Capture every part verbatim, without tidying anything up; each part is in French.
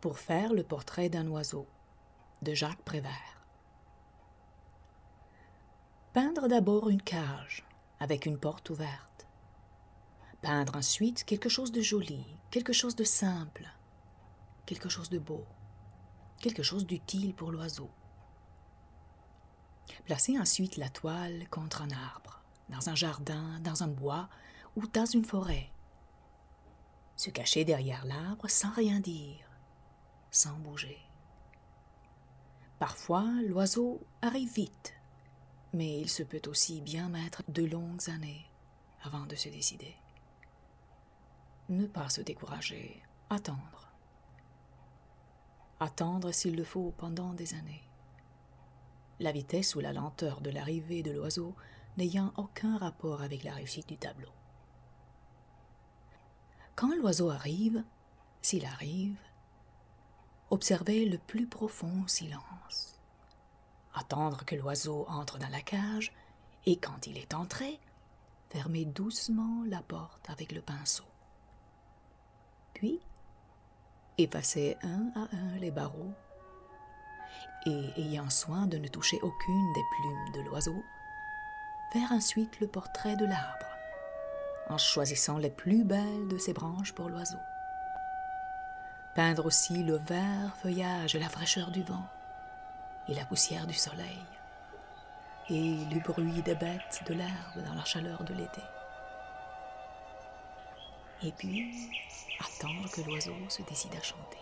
pour faire le portrait d'un oiseau, de Jacques Prévert. Peindre d'abord une cage avec une porte ouverte. Peindre ensuite quelque chose de joli, quelque chose de simple, quelque chose de beau, quelque chose d'utile pour l'oiseau. Placer ensuite la toile contre un arbre, dans un jardin, dans un bois ou dans une forêt. Se cacher derrière l'arbre sans rien dire, sans bouger. Parfois, l'oiseau arrive vite, mais il se peut aussi bien mettre de longues années avant de se décider. Ne pas se décourager, attendre. Attendre s'il le faut pendant des années. La vitesse ou la lenteur de l'arrivée de l'oiseau n'ayant aucun rapport avec la réussite du tableau. Quand l'oiseau arrive, s'il arrive, observez le plus profond silence. Attendre que l'oiseau entre dans la cage et quand il est entré, fermez doucement la porte avec le pinceau. Puis, effacez un à un les barreaux et, ayant soin de ne toucher aucune des plumes de l'oiseau, faire ensuite le portrait de l'arbre, en choisissant les plus belles de ses branches pour l'oiseau. Peindre aussi le vert feuillage et la fraîcheur du vent, et la poussière du soleil, et le bruit des bêtes de l'herbe dans la chaleur de l'été. Et puis, attendre que l'oiseau se décide à chanter.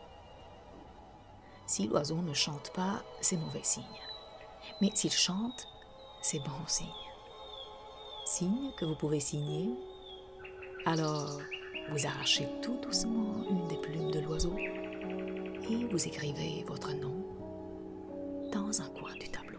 Si l'oiseau ne chante pas, c'est mauvais signe. Mais s'il chante, c'est bon signe. Signe que vous pouvez signer. Alors, vous arrachez tout doucement une des plumes de l'oiseau et vous écrivez votre nom dans un coin du tableau.